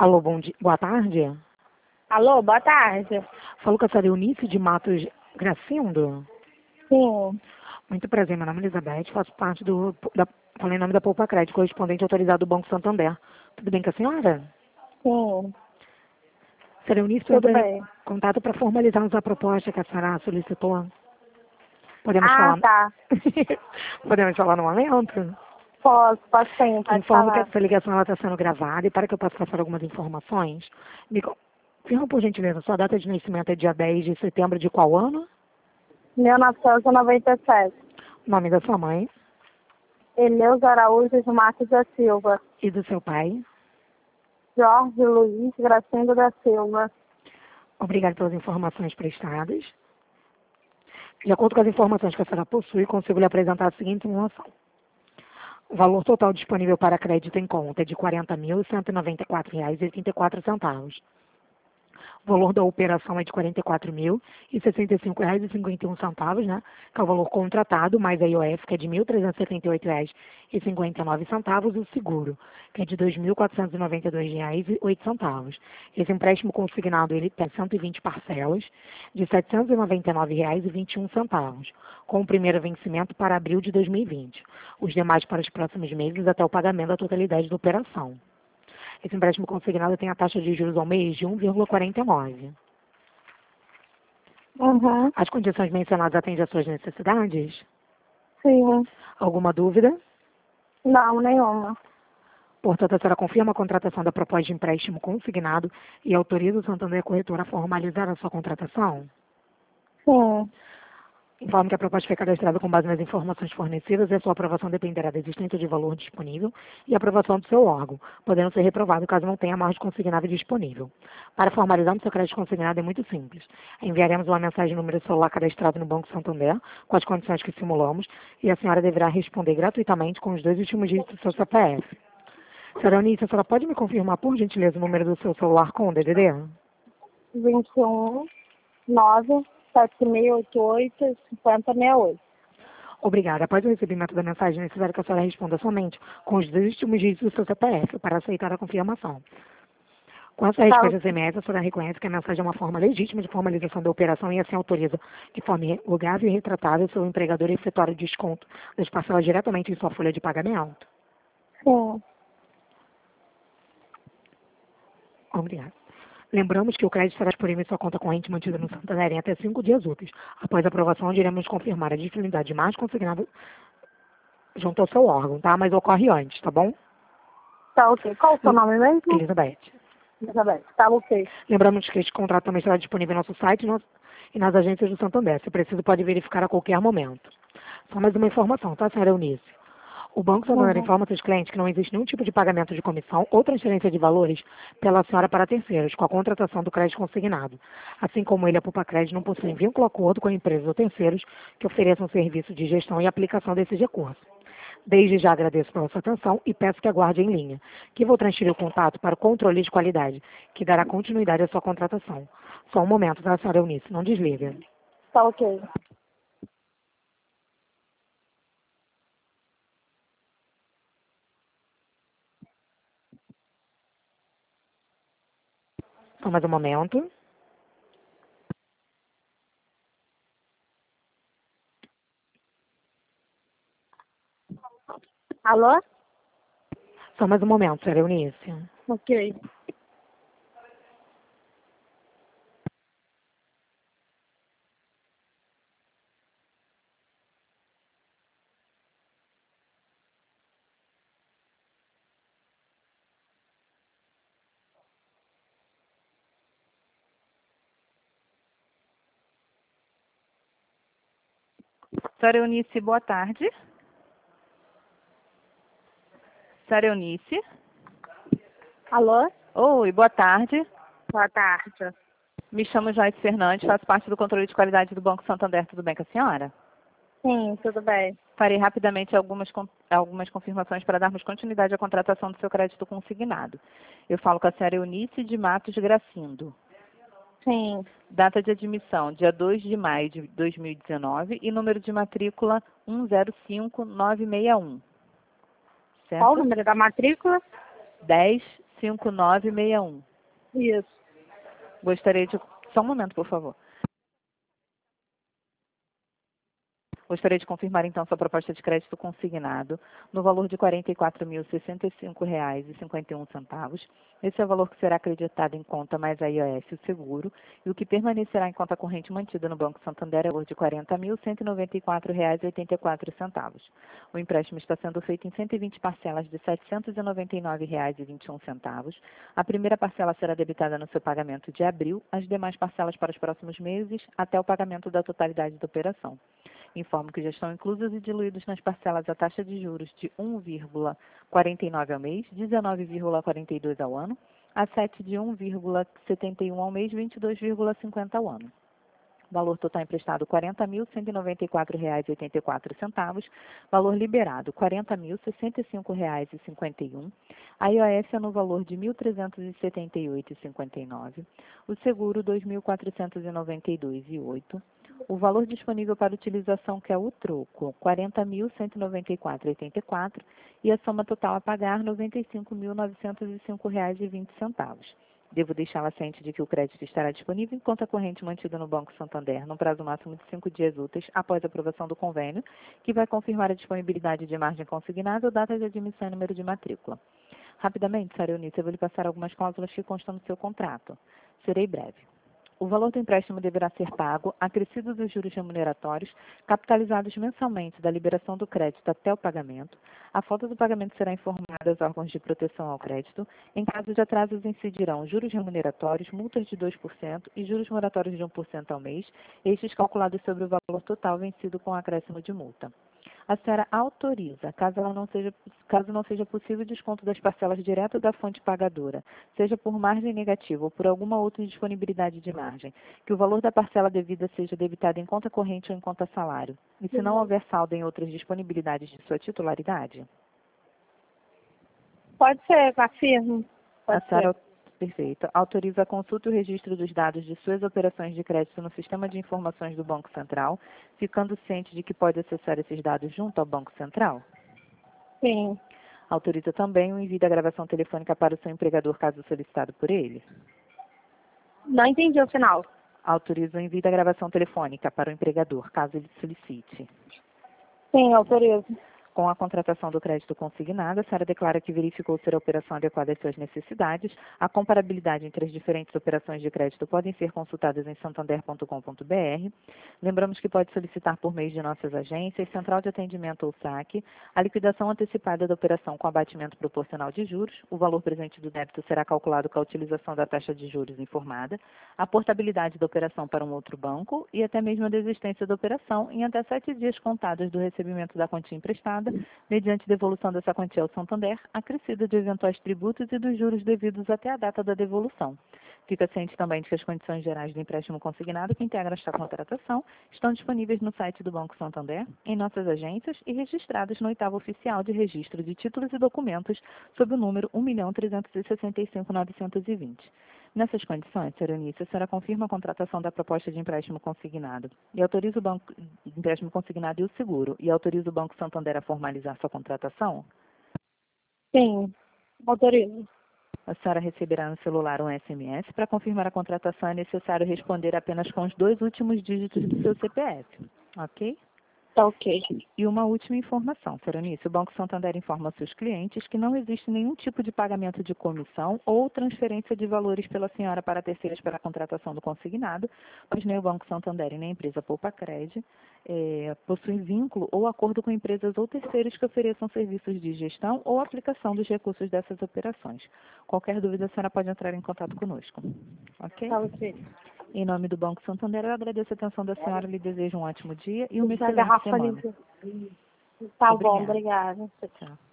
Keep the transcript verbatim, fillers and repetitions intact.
Alô, bom dia. Boa tarde. Alô, boa tarde. Falou com a senhora Eunice de Matos Gracindo? Sim. Muito prazer, meu nome é Elizabeth, faço parte do... Da, falei em nome da Poupa Crédito, correspondente autorizado do Banco Santander. Tudo bem com a senhora? Sim. Senhora Eunice, Tudo entra bem. em contato para formalizarmos a proposta que a senhora solicitou. Podemos Ah, falar... tá. Podemos falar no momento? Posso, posso sim, pode Informo que falar. essa ligação está sendo gravada e para que eu possa passar algumas informações, me confirma, por gentileza, sua data de nascimento é dia dez de setembro de qual ano? mil novecentos e noventa e sete. Nome da sua mãe Eleusa Araújo de Marques da Silva. e do seu pai. Jorge Luiz Gracindo da Silva. Obrigado pelas informações prestadas. De acordo com as informações que a senhora possui, consigo lhe apresentar a seguinte informação. O valor total disponível para crédito em conta é de quarenta mil cento e noventa e quatro reais e oitenta e quatro centavos. O valor da operação é de quarenta e quatro mil e sessenta e cinco reais e cinquenta e um centavos, né? Que é o valor contratado, mais a I O F, que é de mil trezentos e setenta e oito reais e cinquenta e nove centavos, e o seguro, que é de dois mil quatrocentos e noventa e dois reais e oito centavos. Esse empréstimo consignado, ele tem cento e vinte parcelas de setecentos e noventa e nove reais e vinte e um centavos, com o primeiro vencimento para abril de dois mil e vinte. Os demais para os próximos meses até o pagamento da totalidade da operação. Esse empréstimo consignado tem a taxa de juros ao mês de um vírgula quarenta e nove. Uhum. As condições mencionadas atendem às suas necessidades? Sim. Alguma dúvida? Não, nenhuma. Portanto, a senhora confirma a contratação da proposta de empréstimo consignado e autoriza o Santander Corretora a formalizar a sua contratação? Sim. Informo que a proposta foi cadastrada com base nas informações fornecidas e a sua aprovação dependerá da existência de valor disponível e aprovação do seu órgão, podendo ser reprovado caso não tenha margem consignável disponível. Para formalizarmos seu crédito consignado é muito simples. Enviaremos uma mensagem no número celular cadastrado no Banco Santander, com as condições que simulamos, e a senhora deverá responder gratuitamente com os dois últimos dígitos do seu C P F. Senhora Eunice, a senhora pode me confirmar, por gentileza, o número do seu celular com o D D D? vinte e um, nove, sete seis oito oito, cinco zero seis oito. Obrigada. Após o recebimento da mensagem, é necessário que a senhora responda somente com os dois últimos dígitos do seu C P F para aceitar a confirmação. Com essa Tá, resposta S M S, a senhora reconhece que a mensagem é uma forma legítima de formalização da operação e assim autoriza, de forma legável e retratável, seu empregador a efetuar o desconto das parcelas diretamente em sua folha de pagamento? sim. Obrigada. Lembramos que o crédito será disponível em sua conta corrente mantida no Santander em até cinco dias úteis. Após a aprovação, iremos confirmar a disponibilidade mais consignada junto ao seu órgão, tá? Mas ocorre antes, tá bom? Tá, ok. Qual o seu nome mesmo? Elizabeth. Elizabeth. Tá, ok. Lembramos que este contrato também estará disponível no nosso site e nos- e nas agências do Santander. Se preciso, pode verificar a qualquer momento. Só mais uma informação, tá, senhora Eunice? O Banco Santander Uhum. informa seus clientes que não existe nenhum tipo de pagamento de comissão ou transferência de valores pela senhora para terceiros, com a contratação do crédito consignado. Assim como ele, a Poupa Crédito, não possui vínculo acordo com empresas ou terceiros que ofereçam serviço de gestão e aplicação desses recursos. Desde já agradeço pela sua atenção e peço que aguarde em linha, que vou transferir o contato para o controle de qualidade, que dará continuidade à sua contratação. Só um momento, tá, senhora Eunice? Não desliga. Tá, ok. Só mais um momento. Alô? Só mais um momento, senhora Eunice. Ok. Senhora Eunice, boa tarde. Senhora Eunice. Alô? Oi, boa tarde. Boa tarde. Me chamo Joyce Fernandes, faço parte do controle de qualidade do Banco Santander. Tudo bem com a senhora? Sim, tudo bem. Farei rapidamente algumas, con- algumas confirmações para darmos continuidade à contratação do seu crédito consignado. Eu falo com a senhora Eunice de Matos Gracindo. Sim. Data de admissão, dia dois de maio de dois mil e dezenove e número de matrícula um zero cinco nove seis um. Qual o Certo? número da matrícula? dez cinco nove seis um. Isso. Gostaria de... Só um momento, por favor. Gostaria de confirmar, então, sua proposta de crédito consignado no valor de quarenta e quatro mil, sessenta e cinco reais e cinquenta e um centavos. Esse é o valor que será acreditado em conta mais a I O F, o seguro, e o que permanecerá em conta corrente mantida no Banco Santander é o valor de quarenta mil, cento e noventa e quatro reais e oitenta e quatro centavos. O empréstimo está sendo feito em cento e vinte parcelas de setecentos e noventa e nove reais e vinte e um centavos. A primeira parcela será debitada no seu pagamento de abril, as demais parcelas para os próximos meses, até o pagamento da totalidade da operação. Informo que já estão inclusos e diluídos nas parcelas a taxa de juros de um vírgula quarenta e nove ao mês, dezenove vírgula quarenta e dois ao ano, a sete de um vírgula setenta e um ao mês, vinte e dois vírgula cinquenta ao ano. Valor total emprestado quarenta mil, cento e noventa e quatro reais e oitenta e quatro centavos. Valor liberado quarenta mil, sessenta e cinco reais e cinquenta e um. A I O F é no valor de mil trezentos e setenta e oito reais e cinquenta e nove. O seguro dois mil quatrocentos e noventa e dois reais e oito. O valor disponível para utilização, que é o troco, quarenta mil, cento e noventa e quatro reais e oitenta e quatro. E a soma total a pagar, noventa e cinco mil, novecentos e cinco reais e vinte centavos. Devo deixá-la ciente de que o crédito estará disponível em conta corrente mantida no Banco Santander, no prazo máximo de cinco dias úteis após a aprovação do convênio, que vai confirmar a disponibilidade de margem consignada ou data de admissão e número de matrícula. Rapidamente, senhora Eunice, eu vou lhe passar algumas cláusulas que constam no seu contrato. Serei breve. O valor do empréstimo deverá ser pago, acrescidos os juros remuneratórios, capitalizados mensalmente da liberação do crédito até o pagamento. A falta do pagamento será informada aos órgãos de proteção ao crédito. Em caso de atrasos, incidirão juros remuneratórios, multas de dois por cento e juros moratórios de um por cento ao mês, estes calculados sobre o valor total vencido com acréscimo de multa. A senhora autoriza, caso, ela não seja, caso não seja possível o desconto das parcelas direto da fonte pagadora, seja por margem negativa ou por alguma outra indisponibilidade de margem, que o valor da parcela devida seja debitado em conta corrente ou em conta salário, e se não houver saldo em outras disponibilidades de sua titularidade? Pode ser, afirmo. Pode A senhora, ser. perfeito, autoriza a consulta e o registro dos dados de suas operações de crédito no Sistema de Informações do Banco Central, ficando ciente de que pode acessar esses dados junto ao Banco Central? Sim. Autoriza também o envio da gravação telefônica para o seu empregador, caso solicitado por ele? Não entendi o final. Autoriza o envio da gravação telefônica para o empregador, caso ele solicite? Sim, autorizo. Com a contratação do crédito consignado, a senhora declara que verificou ser a operação adequada às suas necessidades. A comparabilidade entre as diferentes operações de crédito podem ser consultadas em santander ponto com ponto br. Lembramos que pode solicitar por meio de nossas agências, Central de Atendimento ou saque, a liquidação antecipada da operação com abatimento proporcional de juros. O valor presente do débito será calculado com a utilização da taxa de juros informada, a portabilidade da operação para um outro banco e até mesmo a desistência da operação em até sete dias contados do recebimento da quantia emprestada, mediante devolução dessa quantia ao Santander, acrescida de eventuais tributos e dos juros devidos até a data da devolução. Fica ciente também de que as condições gerais do empréstimo consignado que integram esta contratação estão disponíveis no site do Banco Santander, em nossas agências e registradas no oitavo oficial de registro de títulos e documentos sob o número um milhão trezentos e sessenta e cinco mil novecentos e vinte. Nessas condições, senhora Eunice, a senhora confirma a contratação da proposta de empréstimo consignado e autoriza o banco empréstimo consignado e o seguro e autoriza o Banco Santander a formalizar sua contratação? Sim, autorizo. A senhora receberá no celular um S M S. Para confirmar a contratação é necessário responder apenas com os dois últimos dígitos do seu C P F, ok? Tá ok. E uma última informação, senhora Eunice, o Banco Santander informa aos seus clientes que não existe nenhum tipo de pagamento de comissão ou transferência de valores pela senhora para terceiros para a contratação do consignado, pois nem o Banco Santander e nem a empresa Poupa Cred é, possuem vínculo ou acordo com empresas ou terceiros que ofereçam serviços de gestão ou aplicação dos recursos dessas operações. Qualquer dúvida, a senhora pode entrar em contato conosco, ok? Tá ok. Em nome do Banco Santander, eu agradeço a atenção da senhora, lhe desejo um ótimo dia e uma Essa excelente garrafa semana. limpa. Tá bom, Obrigada. obrigada. Tchau.